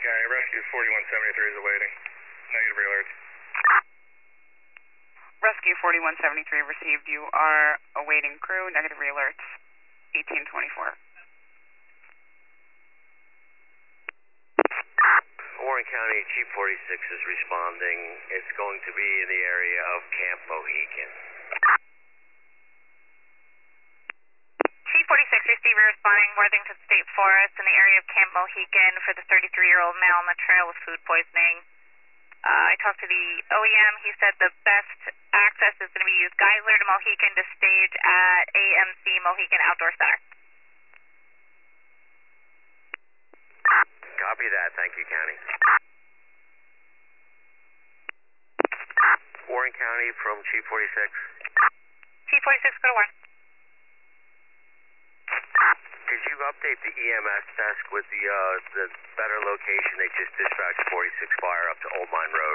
Warren County, Rescue 4173 is awaiting. Negative alerts. Rescue 4173 received. You are awaiting crew. Negative alerts. 1824. Warren County, Chief 46 is responding. It's going to be in the area of Camp Mohican. Chief 46 receiver responding, Worthington State Forest in the area of Camp Mohican for the 33-year-old male on the trail with food poisoning. I talked to the OEM. He said the best access is going to be used Geisler to Mohican to stage at AMC Mohican Outdoor Center. Copy that. Thank you, County. Warren County from Chief 46. Chief 46, go to Warren. Could you update the EMS desk with the better location? They just dispatched 46 fire up to Old Mine Road.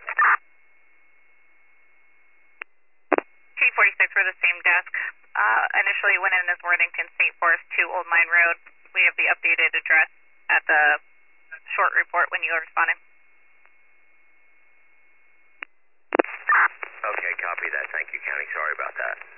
Chief 46 for the same desk. Initially went in as Worthington State Forest to Old Mine Road. We have the updated address at the short report when you are responding. Okay, copy that. Thank you, County. Sorry about that.